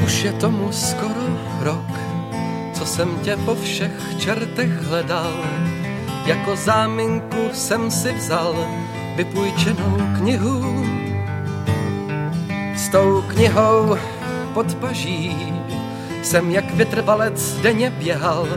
Už je tomu skoro rok, co jsem tě po všech čertech hledal. Jako záminku jsem si vzal vypůjčenou knihu. S tou knihou pod paží jsem jak vytrvalec denně běhal.